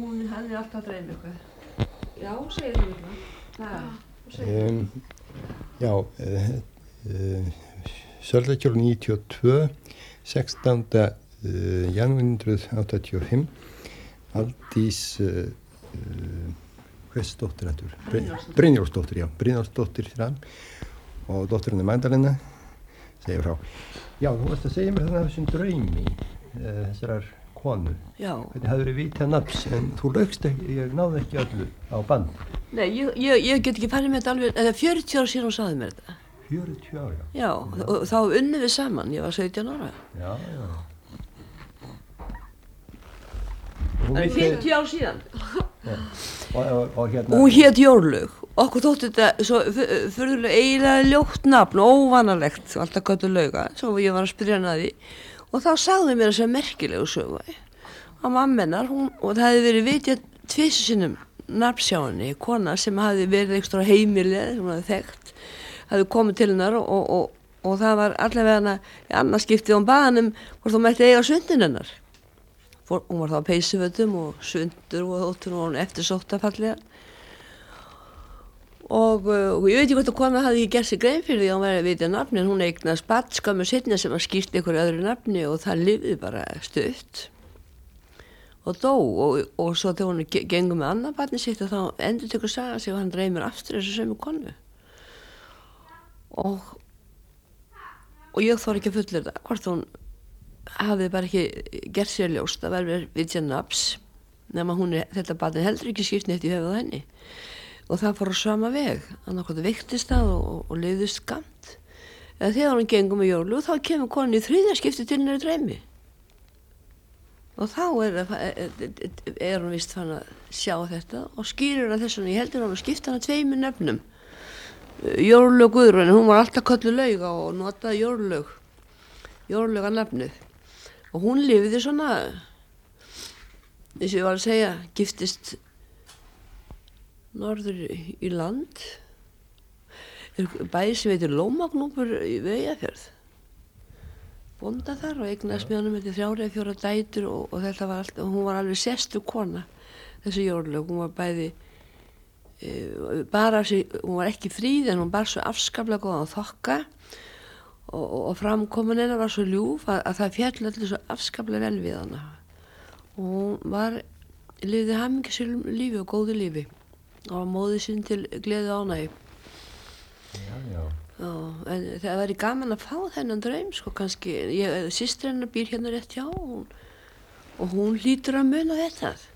hann alltaf að dreyma eitthvað. Já, segir þú eitthvað. Já, Sörðakjól 92, 16. janúar 1985, Aldís, hvers dóttir hættur? Brynjólfsdóttir, já, Brynjólfsdóttir þrann og dóttirinn Magdalena segir frá. Já, þú varst að segja mér þannig af þessum draumi, þessar konu. Já. Hvernig hafði verið vitað nafns, en þú laugst ekki, ég náði ekki öllu á band. Nei, ég get ekki farið með þetta alveg, eða 40 ára síðan hún sagði mér þetta. 40 ára? Já, og þá unnum við saman, ég var 17 ára. Já. Það er 50 ár síðan. Já. Og hérna... Hún hét Jórlaug. Okkur þótti þetta svo furðulega eiginlega ljótt nafn, óvanalegt, alltaf gott að lauga, svo ég var að spyrja hana að því. Og þá sagði mér þess að merkilegu sögu á mamma hennar, og það hefði verið vitjað tvisvar sinnum nafnsjáinni, kona sem hafði verið ekstra heimilið, sem hafði þekkt, hafði komið til hennar og það var allavega hana í annað skiptið hún bað hann hvort hún mætti eiga sundin hennar. Hún var þá á peysufötum og sundur og þóttur og hún eftirsóttafallega. Og ég veit ekki hvort að kona hafði ekki gert sig grein fyrir því að hún væri að vitja nafni, en hún eignast barn skömmu seinna sem að skýrti einhverju öðru nafni og það lifði bara stutt og dó og svo þegar hún gengur með annað barni sitt og þá endurtekur sagan sig og hann dreymir aftur þessu sömu konu. Og ég þori ekki að fullyrða hvort hún hafði bara ekki gert sér ljóst að vera vitja nafns nema þetta barni heldur ekki skipt neitt í höfuð á henni. Og það fór á sama veg, þannig að veiktist það og lifði skamt. Eða þegar hún gengur með Jórlaug, þá kemur konan í þriðja skipti til hennar í draumi. Og þá er hún vist fann að sjá þetta og skýrir hana þess vegna, ég heldur hann að skipta hana 2 nöfnum. Jórlaug Guðrún, hún var alltaf kölluð Lauga og notaði Jórlaug að nafnið. Og hún lifði svona, eins og ég var að segja, giftist norður í land, bæði sem heitir Lómagnúpur í Veiðafjörð. Bónda þar og eignaðist með honum eftir 3 eða 4 dætur og þetta var allt, hún var alveg sérstök kona, þessi Jórlaug. Hún var bæði, hún var ekki fríð en hún bar svo afskaplega góðan þokka og framkoman hennar var svo ljúf að það féll allir svo afskaplega vel við hana. Og hún lifði hamingjusömu lífi og góðu lífi. Og móðið sín til gleði og ánægju. Já. En það væri gaman að fá þennan draum, sko, kannski. Systir hennar býr hérna rétt hjá og hún hlýtur að muna þetta.